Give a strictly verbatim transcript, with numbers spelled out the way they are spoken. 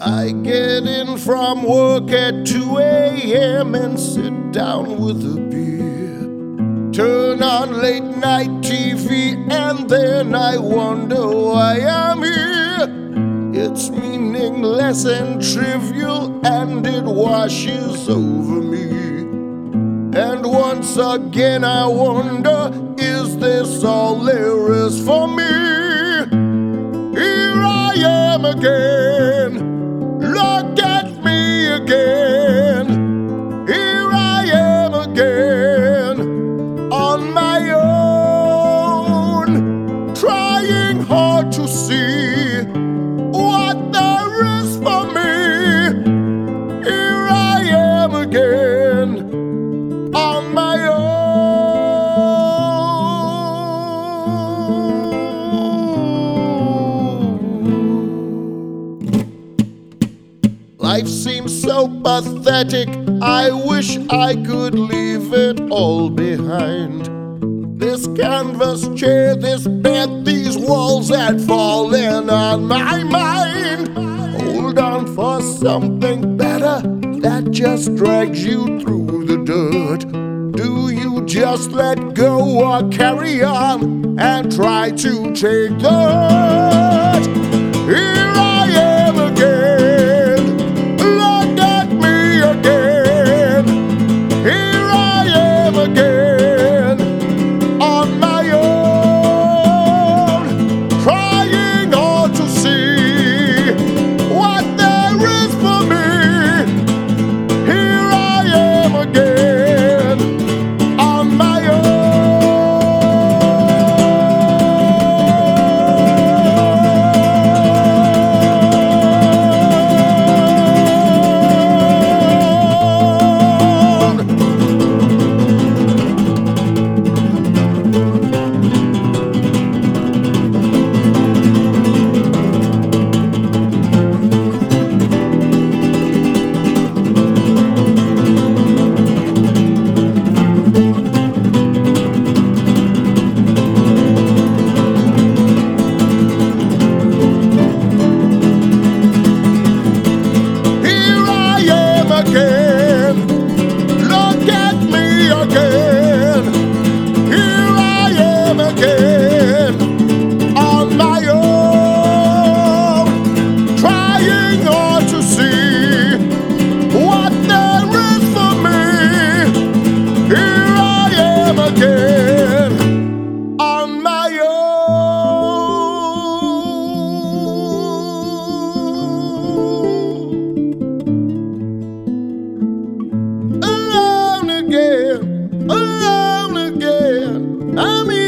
I get in from work at two a.m. and sit down with a beer. Turn on late night T V and then I wonder why I'm here. It's meaningless and trivial and it washes over me. And once again I wonder, is this all there is for me? Here I am again. Look at me again. Here I am again, on my own, trying hard to see what there is for me. Here I am again, on my own. Life seems so pathetic, I wish I could leave it all behind. This canvas chair, this bed, these walls had fallen on my mind. Hold on for something better that just drags you through the dirt. Do you just let go or carry on and try to take the hurt? Here I am again. Look at me again. Here I am again, on my own, trying hard to see what there is for me. Here I am again, on my own. Again, look at me again. Here I am again, on my own, trying hard to see what there is for me. Here I am again, on my own. Alone again, alone again, I'm here.